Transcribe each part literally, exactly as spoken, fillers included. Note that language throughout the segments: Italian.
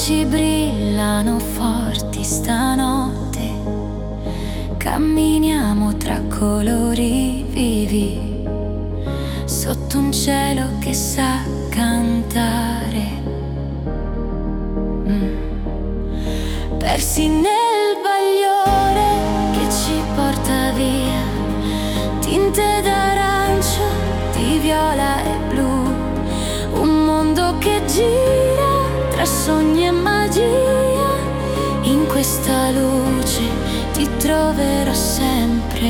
luci brillano forti stanotte, camminiamo tra colori vivi, sotto un cielo che sa cantare. mm. Persi nel bagliore che ci porta via, tinte d'arancio, di viola e blu, un mondo che gira tra sogni e magia. In questa luce ti troverò sempre.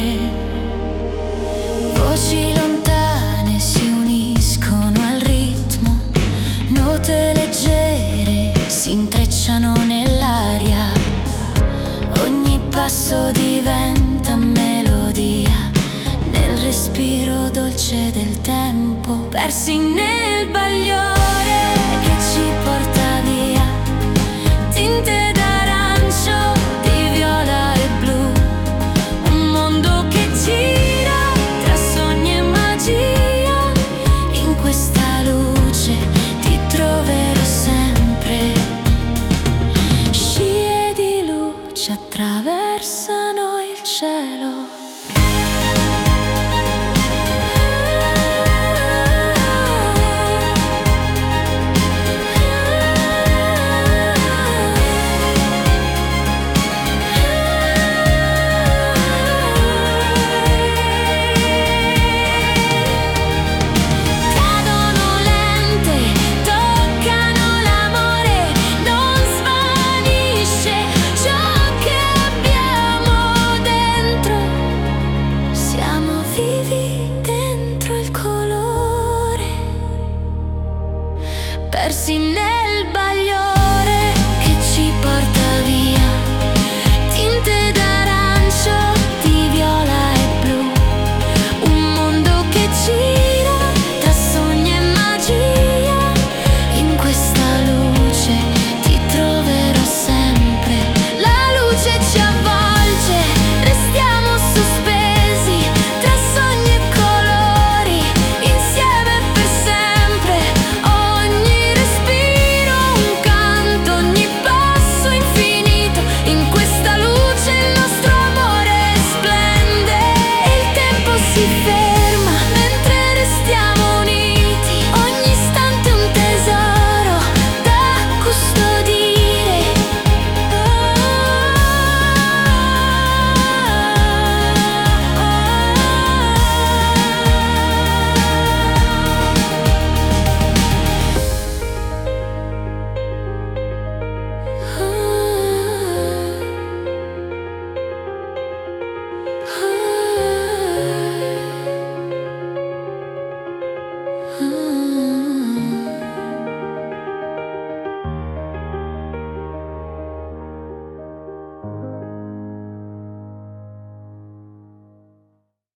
Voci lontane si uniscono al ritmo, note leggere si intrecciano nell'aria, ogni passo diventa melodia nel respiro dolce del tempo. Persi nel bagliore che ci porta via, tinte d'arancio, di viola e blu, un mondo che gira tra sogni e magia. In questa luce ti troverò sempre. Scie di luce attraversano il cielo.